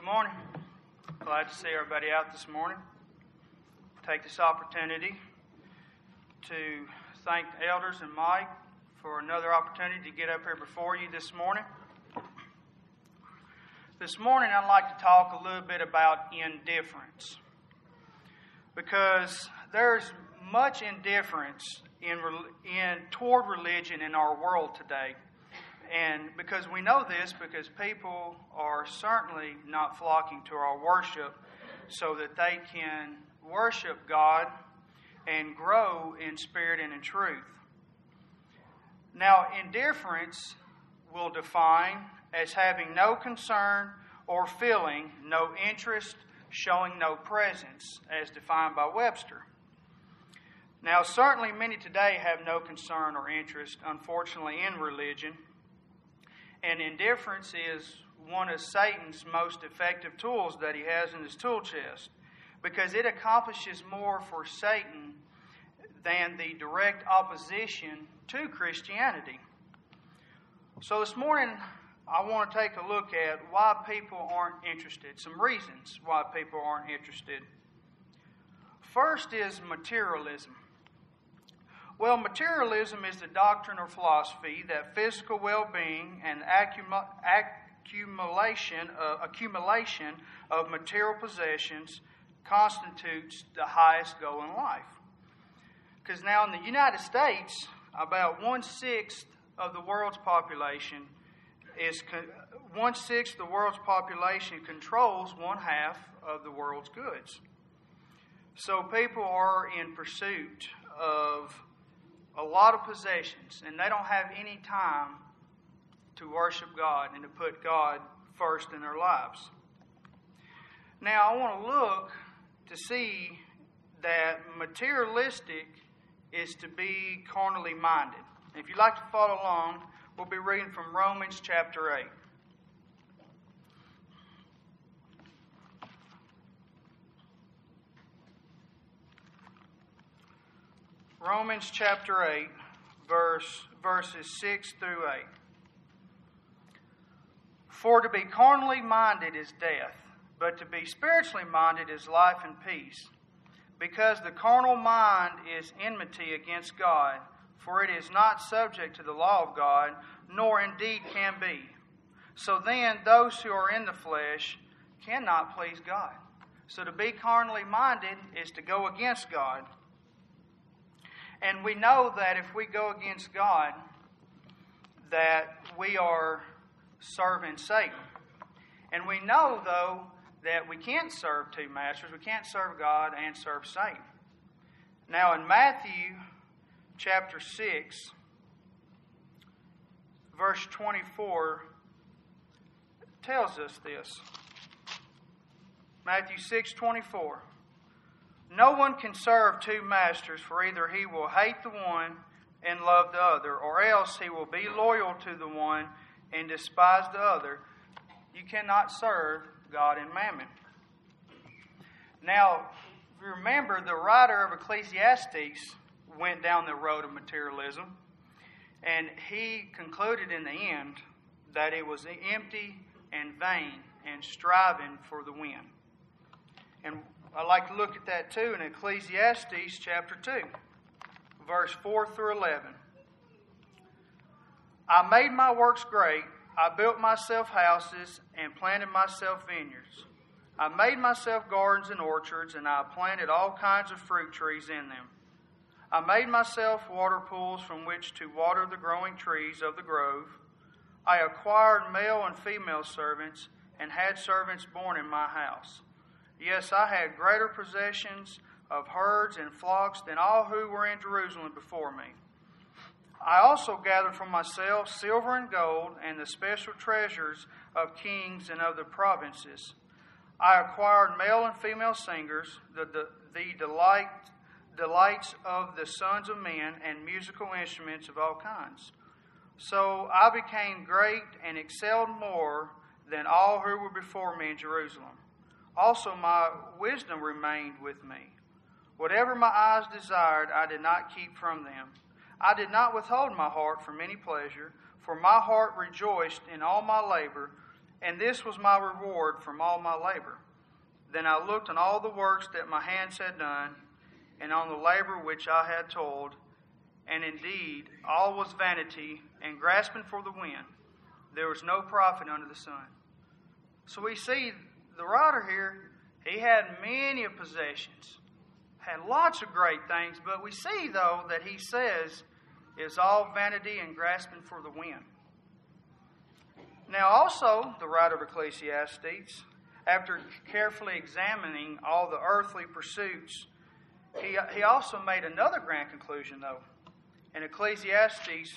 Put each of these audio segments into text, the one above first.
Good morning. Glad to see everybody out this morning. Take this opportunity to thank the elders and Mike for another opportunity to get up here before you this morning. This morning I'd like to talk a little bit about indifference, because there's much indifference toward religion in our world today. And because we know this, because people are certainly not flocking to our worship so that they can worship God and grow in spirit and in truth. Now, indifference will define as having no concern or feeling, no interest, showing no presence, as defined by Webster. Now, certainly many today have no concern or interest, unfortunately, in religion. And indifference is one of Satan's most effective tools that he has in his tool chest, because it accomplishes more for Satan than the direct opposition to Christianity. So this morning, I want to take a look at why people aren't interested, some reasons why people aren't interested. First is materialism. Well, materialism is the doctrine or philosophy that physical well-being and accumulation of material possessions constitutes the highest goal in life. Because now in the United States, about 1/6 of the world's population controls 1/2 of the world's goods. So people are in pursuit of a lot of possessions, and they don't have any time to worship God and to put God first in their lives. Now, I want to look to see that materialistic is to be carnally minded. If you'd like to follow along, we'll be reading from Romans chapter 8. Romans chapter 8, verses 6 through 8. For to be carnally minded is death, but to be spiritually minded is life and peace. Because the carnal mind is enmity against God, for it is not subject to the law of God, nor indeed can be. So then those who are in the flesh cannot please God. So to be carnally minded is to go against God. And we know that if we go against God, that we are serving Satan. And we know, though, that we can't serve two masters. We can't serve God and serve Satan. Now, in Matthew chapter 6, verse 24, tells us this. Matthew 6:24. No one can serve two masters, for either he will hate the one and love the other, or else he will be loyal to the one and despise the other. You cannot serve God and mammon. Now, if you remember, the writer of Ecclesiastes went down the road of materialism, and he concluded in the end that it was empty and vain and striving for the wind. And I'd like to look at that too in Ecclesiastes chapter 2, verse 4 through 11. I made my works great. I built myself houses and planted myself vineyards. I made myself gardens and orchards, and I planted all kinds of fruit trees in them. I made myself water pools from which to water the growing trees of the grove. I acquired male and female servants and had servants born in my house. Yes, I had greater possessions of herds and flocks than all who were in Jerusalem before me. I also gathered for myself silver and gold and the special treasures of kings and of the provinces. I acquired male and female singers, the delights of the sons of men, and musical instruments of all kinds. So I became great and excelled more than all who were before me in Jerusalem. Also my wisdom remained with me. Whatever my eyes desired, I did not keep from them. I did not withhold my heart from any pleasure, for my heart rejoiced in all my labor, and this was my reward from all my labor. Then I looked on all the works that my hands had done, and on the labor which I had toiled, and indeed all was vanity and grasping for the wind. There was no profit under the sun. So we see the writer here, he had many possessions, had lots of great things, but we see, though, that he says it's all vanity and grasping for the wind. Now also, the writer of Ecclesiastes, after carefully examining all the earthly pursuits, he also made another grand conclusion, though. In Ecclesiastes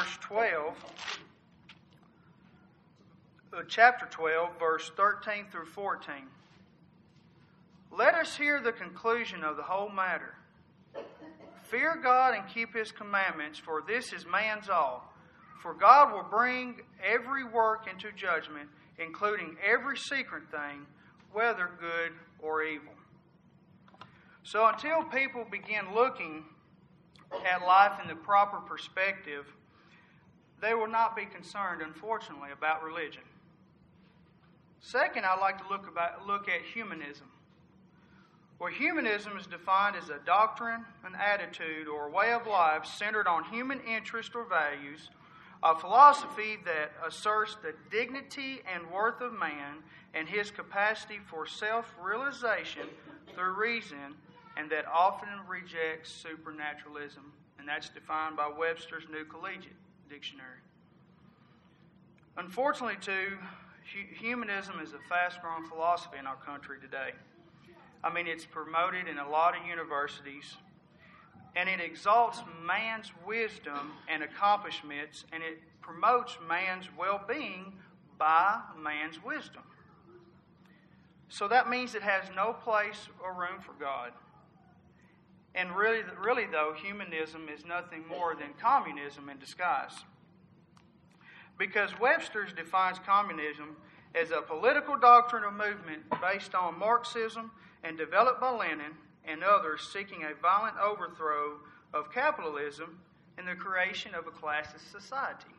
chapter 12, verse 13 through 14. Let us hear the conclusion of the whole matter. Fear God and keep His commandments, for this is man's all. For God will bring every work into judgment, including every secret thing, whether good or evil. So until people begin looking at life in the proper perspective, they will not be concerned, unfortunately, about religion. Second, I'd like to look at humanism. Well, humanism is defined as a doctrine, an attitude, or a way of life centered on human interest or values, a philosophy that asserts the dignity and worth of man and his capacity for self-realization through reason, and that often rejects supernaturalism. And that's defined by Webster's New Collegiate Dictionary. Unfortunately, too, humanism is a fast-growing philosophy in our country today. I mean, it's promoted in a lot of universities, and it exalts man's wisdom and accomplishments, and it promotes man's well-being by man's wisdom. So that means it has no place or room for God. And really, though, humanism is nothing more than communism in disguise. Because Webster's defines communism as a political doctrine or movement based on Marxism and developed by Lenin and others seeking a violent overthrow of capitalism and the creation of a classist society.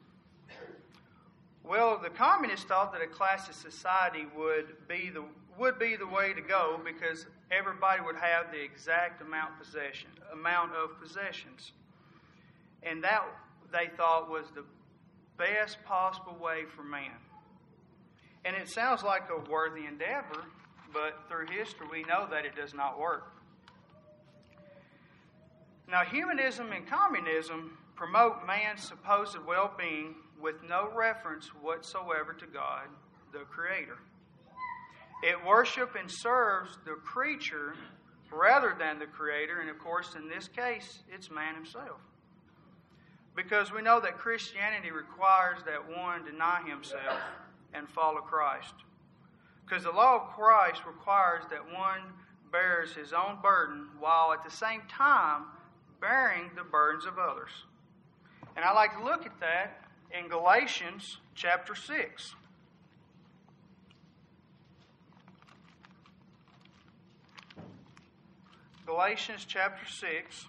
Well, the communists thought that a classist society would be the way to go because everybody would have the exact amount of possessions. And that, they thought, was the best possible way for man. And it sounds like a worthy endeavor, but through history we know that it does not work. Now, humanism and communism promote man's supposed well-being with no reference whatsoever to God, the Creator. It worships and serves the creature rather than the Creator, and of course, in this case, it's man himself. Because we know that Christianity requires that one deny himself and follow Christ. Because the law of Christ requires that one bears his own burden while at the same time bearing the burdens of others. And I like to look at that in Galatians chapter 6. Galatians chapter 6.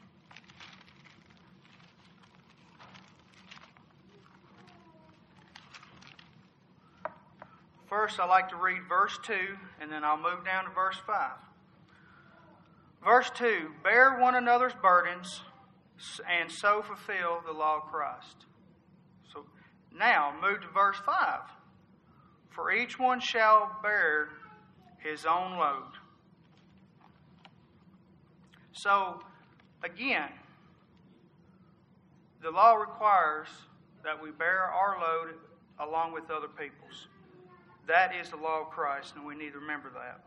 First, I like to read verse 2, and then I'll move down to verse 5. Verse 2, bear one another's burdens, and so fulfill the law of Christ. So now, move to verse 5. For each one shall bear his own load. So, again, the law requires that we bear our load along with other people's. That is the law of Christ, and we need to remember that.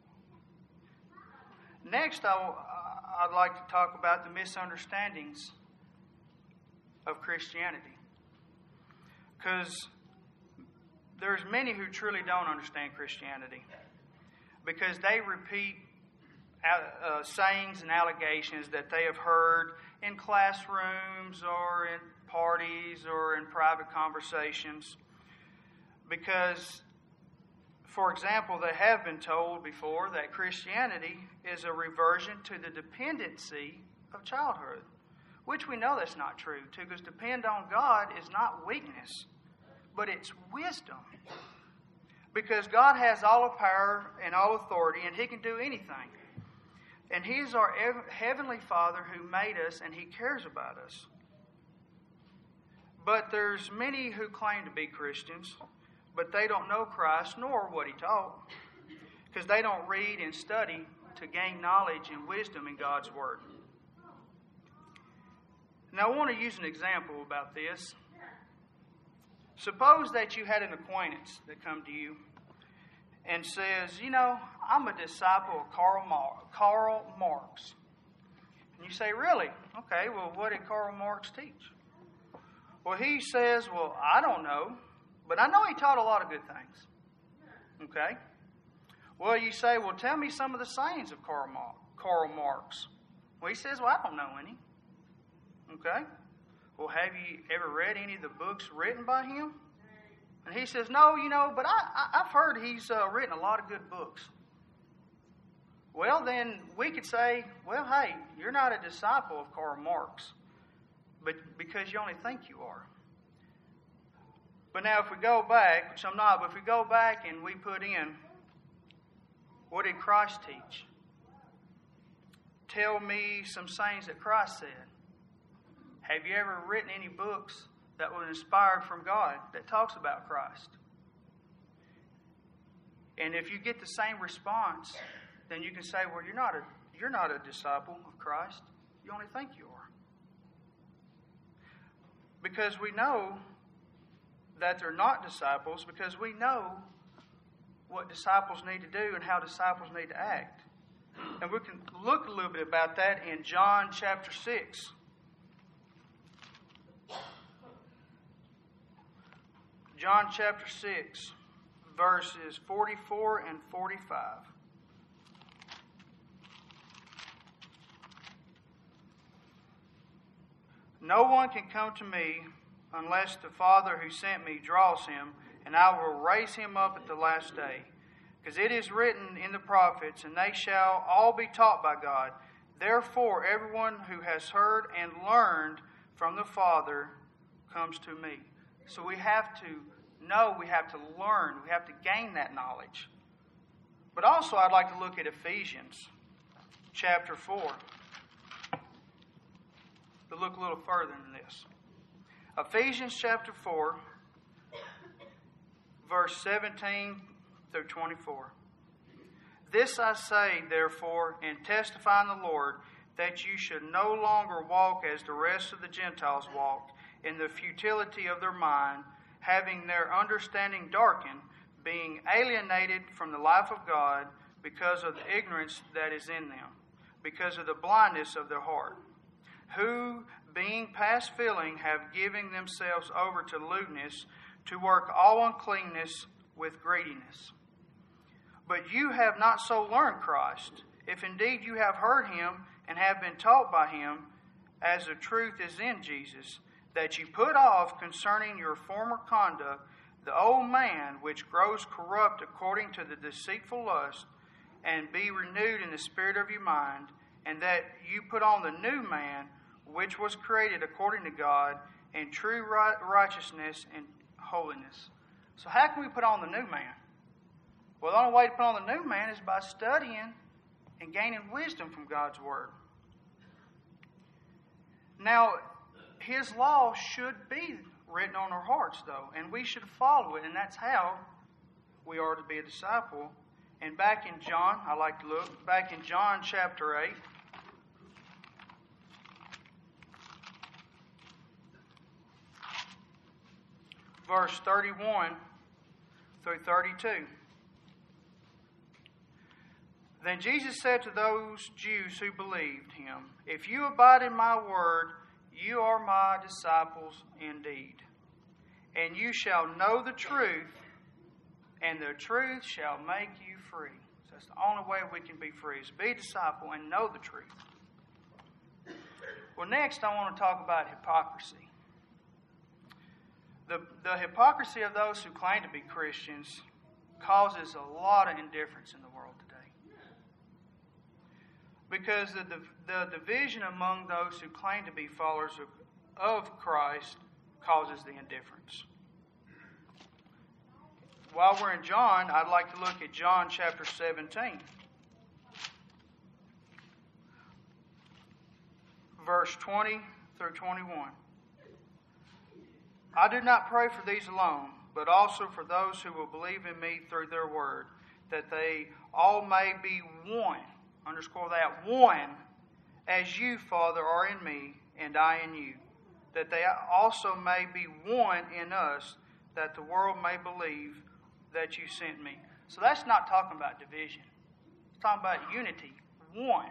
Next, I'd like to talk about the misunderstandings of Christianity. Because there's many who truly don't understand Christianity. Because they repeat sayings and allegations that they have heard in classrooms or in parties or in private conversations. Because, for example, they have been told before that Christianity is a reversion to the dependency of childhood, which we know that's not true. To depend on God is not weakness, but it's wisdom. Because God has all the power and all authority, and He can do anything. And He is our Heavenly Father who made us, and He cares about us. But there's many who claim to be Christians, but they don't know Christ nor what He taught, because they don't read and study to gain knowledge and wisdom in God's Word. Now, I want to use an example about this. Suppose that you had an acquaintance that come to you and says, I'm a disciple of Karl Marx. And you say, really? Okay, well, what did Karl Marx teach? Well, he says, well, I don't know, but I know he taught a lot of good things. Okay? Well, you say, well, tell me some of the sayings of Karl Marx. Well, he says, well, I don't know any. Okay? Well, have you ever read any of the books written by him? And he says, no, but I've heard he's written a lot of good books. Well, then we could say, well, hey, you're not a disciple of Karl Marx, but because you only think you are. But now if we go back, which I'm not, but if we go back and we put in, what did Christ teach? Tell me some sayings that Christ said. Have you ever written any books that were inspired from God that talks about Christ? And if you get the same response, then you can say, well, you're not a disciple of Christ. You only think you are. Because we know that they're not disciples, because we know what disciples need to do and how disciples need to act. And we can look a little bit about that in John chapter 6. John chapter 6, verses 44 and 45. No one can come to me unless the Father who sent me draws him, and I will raise him up at the last day. Because it is written in the prophets, and they shall all be taught by God. Therefore, everyone who has heard and learned from the Father comes to me. So we have to know, we have to learn, we have to gain that knowledge. But also I'd like to look at Ephesians chapter 4. To look a little further than this. Ephesians chapter 4, verse 17 through 24. This I say, therefore, and testify in the Lord, that you should no longer walk as the rest of the Gentiles walk, in the futility of their mind, having their understanding darkened, being alienated from the life of God because of the ignorance that is in them, because of the blindness of their heart, who, being past feeling, have given themselves over to lewdness, to work all uncleanness with greediness. But you have not so learned Christ, if indeed you have heard him and have been taught by him, as the truth is in Jesus, that you put off concerning your former conduct the old man which grows corrupt according to the deceitful lust, and be renewed in the spirit of your mind, and that you put on the new man which was created according to God in true righteousness and holiness. So how can we put on the new man? Well, the only way to put on the new man is by studying and gaining wisdom from God's Word. Now, His law should be written on our hearts, though, and we should follow it, and that's how we are to be a disciple. And back in John, I like to look, back in John chapter 8, verse 31 through 32. Then Jesus said to those Jews who believed him, if you abide in my word, you are my disciples indeed. And you shall know the truth, and the truth shall make you free. So that's the only way we can be free, is be a disciple and know the truth. Well, next I want to talk about hypocrisy. The hypocrisy of those who claim to be Christians causes a lot of indifference in the world today. Because the division among those who claim to be followers of Christ causes the indifference. while we're in John, I'd like to look at John chapter 17. Verse 20 through 21. I do not pray for these alone, but also for those who will believe in me through their word, that they all may be one, underscore that, one, as you, Father, are in me, and I in you, that they also may be one in us, that the world may believe that you sent me. So that's not talking about division. It's talking about unity, one.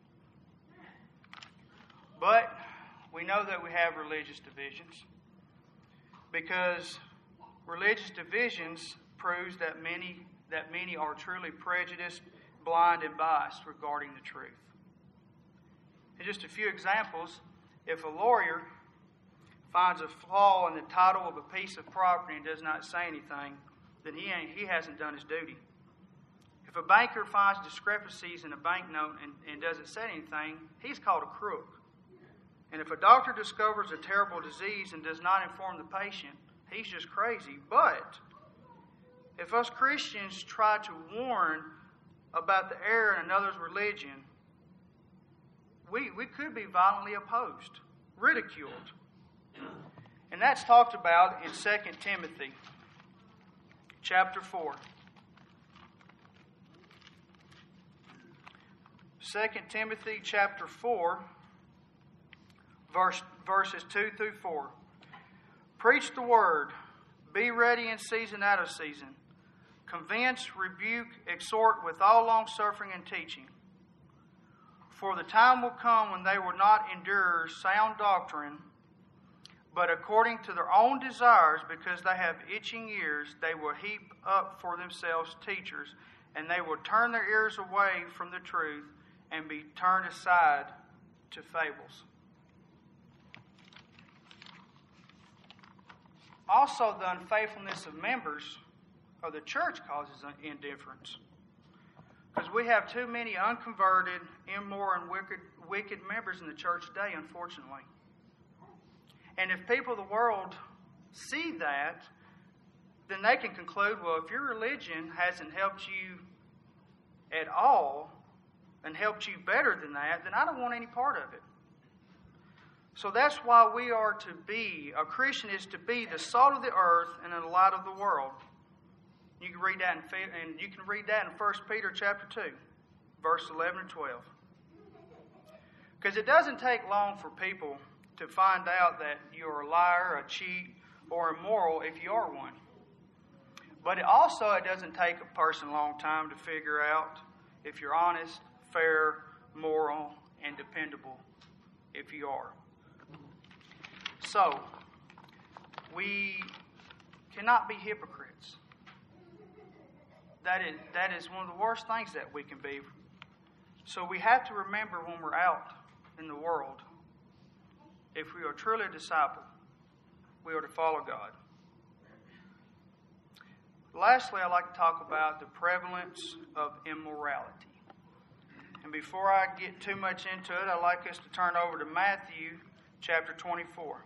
But we know that we have religious divisions, because religious divisions proves that many are truly prejudiced, blind, and biased regarding the truth. And just a few examples: if a lawyer finds a flaw in the title of a piece of property and does not say anything, then he hasn't done his duty. If a banker finds discrepancies in a banknote and doesn't say anything, he's called a crook. And if a doctor discovers a terrible disease and does not inform the patient, he's just crazy. But if us Christians try to warn about the error in another's religion, we could be violently opposed, ridiculed. And that's talked about in 2 Timothy chapter 4. 2 Timothy chapter 4, verses 2 through 4. Preach the word. Be ready in season, out of season. Convince, rebuke, exhort with all longsuffering and teaching. For the time will come when they will not endure sound doctrine, but according to their own desires, because they have itching ears, they will heap up for themselves teachers, and they will turn their ears away from the truth and be turned aside to fables. Also, the unfaithfulness of members of the church causes indifference, because we have too many unconverted, immoral, and wicked members in the church today, unfortunately. And if people of the world see that, then they can conclude, well, if your religion hasn't helped you at all and helped you better than that, then I don't want any part of it. So that's why we are to be, a Christian is to be the salt of the earth and the light of the world. You can read that in 1 Peter chapter 2, verse 11 and 12. Because it doesn't take long for people to find out that you're a liar, a cheat, or immoral if you are one. But it doesn't take a person a long time to figure out if you're honest, fair, moral, and dependable, if you are. So, we cannot be hypocrites. That is one of the worst things that we can be. So we have to remember when we're out in the world, if we are truly a disciple, we are to follow God. Lastly, I'd like to talk about the prevalence of immorality. And before I get too much into it, I'd like us to turn over to Matthew chapter 24.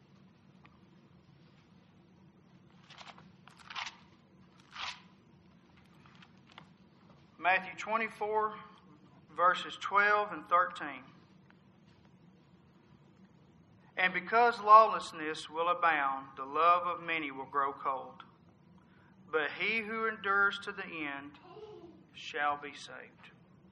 Matthew 24, verses 12 and 13. And because lawlessness will abound, the love of many will grow cold. But he who endures to the end shall be saved.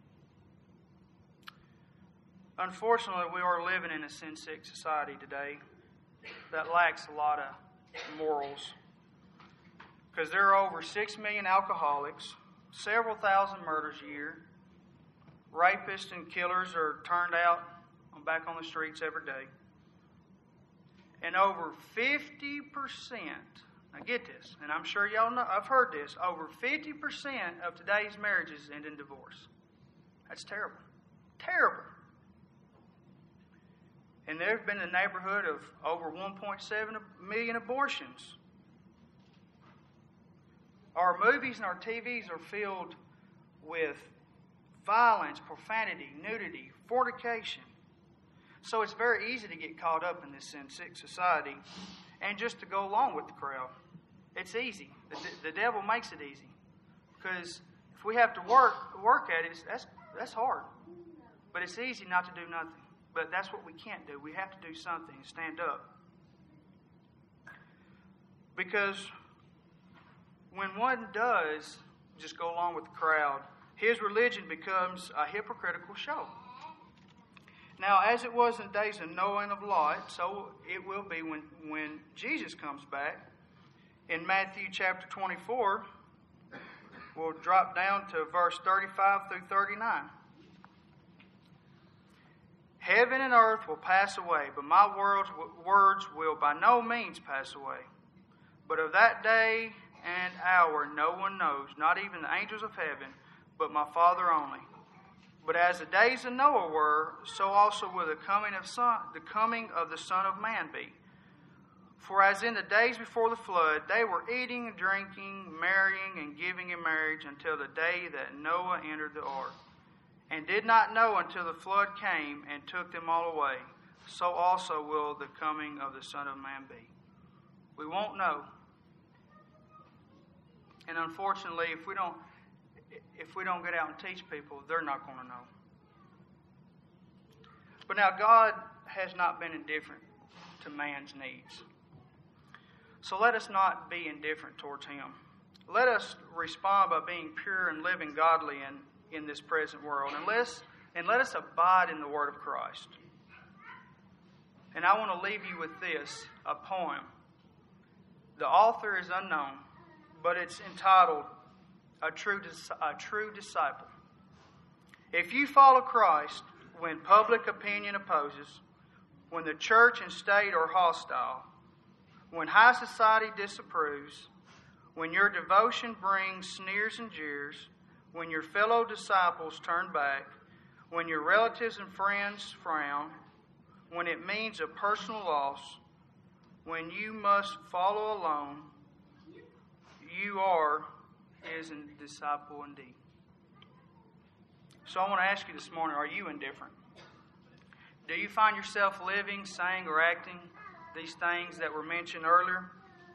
Unfortunately, we are living in a sin-sick society today that lacks a lot of morals. Because there are over 6 million alcoholics, several thousand murders a year. Rapists and killers are turned out back on the streets every day. And over 50%, now get this, and I'm sure y'all know, I've heard this, over 50% of today's marriages end in divorce. That's terrible. Terrible. And there have been a neighborhood of over 1.7 million abortions. Our movies and our TVs are filled with violence, profanity, nudity, fornication. So it's very easy to get caught up in this sin-sick society and just to go along with the crowd. It's easy. The devil makes it easy. Because if we have to work at it, that's hard. But it's easy not to do nothing. But that's what we can't do. We have to do something and stand up. Because when one does just go along with the crowd, his religion becomes a hypocritical show. Now, as it was in the days of Noah and of Lot, so it will be when Jesus comes back. In Matthew chapter 24, we'll drop down to verse 35 through 39. Heaven and earth will pass away, but my words will by no means pass away. But of that day and hour no one knows, not even the angels of heaven, but my Father only. But as the days of Noah were, so also will the coming of the Son of Man be. For as in the days before the flood, they were eating and drinking, marrying and giving in marriage until the day that Noah entered the ark, and did not know until the flood came and took them all away. So also will the coming of the Son of Man be. We won't know. And unfortunately, if we don't get out and teach people, they're not going to know. But now God has not been indifferent to man's needs. So let us not be indifferent towards Him. Let us respond by being pure and living godly in this present world. And let us abide in the Word of Christ. And I want to leave you with this, a poem. The author is unknown, but it's entitled A True Disciple. If you follow Christ when public opinion opposes, when the church and state are hostile, when high society disapproves, when your devotion brings sneers and jeers, when your fellow disciples turn back, when your relatives and friends frown, when it means a personal loss, when you must follow alone, you is a disciple indeed. So I want to ask you this morning, are you indifferent? Do you find yourself living, saying, or acting these things that were mentioned earlier?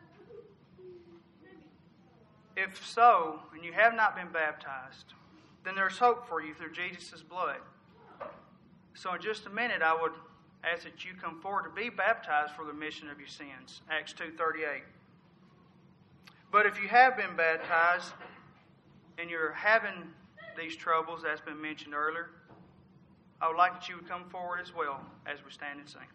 If so, and you have not been baptized, then there's hope for you through Jesus' blood. So in just a minute, I would ask that you come forward to be baptized for the remission of your sins. Acts 2:38. But if you have been baptized and you're having these troubles that's been mentioned earlier, I would like that you would come forward as well as we stand and sing.